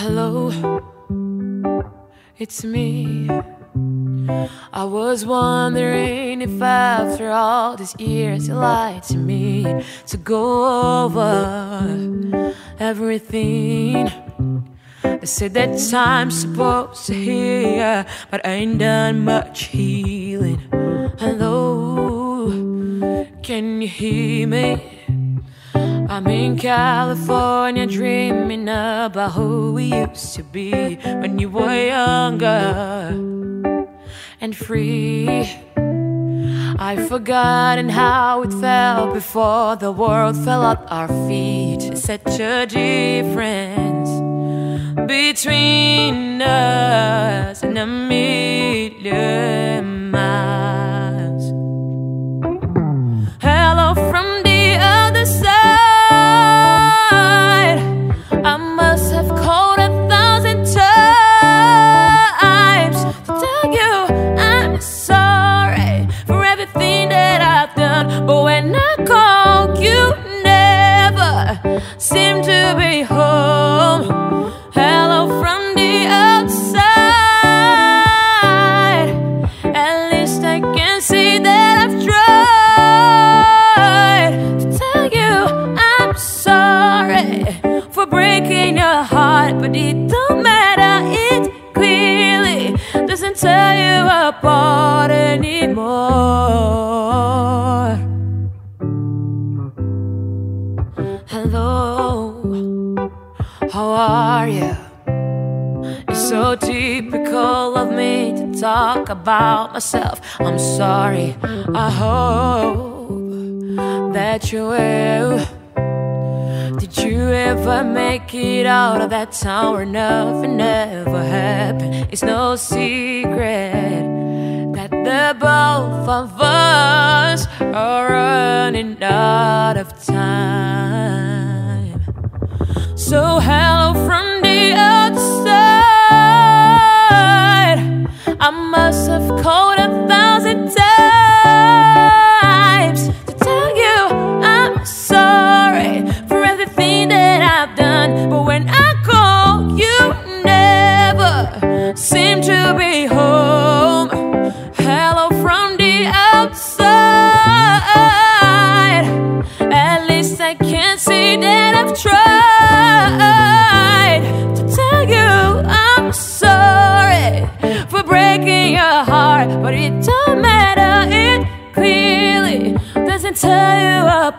Hello, it's me. I was wondering if after all these years you lied to me to go over everything. They said that time's supposed to heal, but I ain't done much healing. Hello, can you hear me? I'm in California dreaming about who we used to be when you were younger and free. I've forgotten how it felt before the world fell at our feet. Such a difference between us and a million miles. Hello from the other side. I must have called 1,000 times to tell you I'm sorry for everything that I've done. But when I call, you never seem to be home. Hello from the outside. At least I can see that I've tried to tell you I'm sorry for breaking your heart, but it don't matter, it clearly doesn't tear you apart anymore. Hello, how are you? It's so typical of me to talk about myself. I'm sorry, I hope that you will. Did you ever make it out of that town where nothing ever happened? It's no secret that the both of us are running out of time. So hello from the other side. I must have called 1,000 times to tell you I'm sorry for everything that I've done. But when I call, you never seem to be home. Hello from the outside. At least I can see that I've tried to tell you I'm sorry for breaking your heart, but it don't matter, it clearly doesn't tear you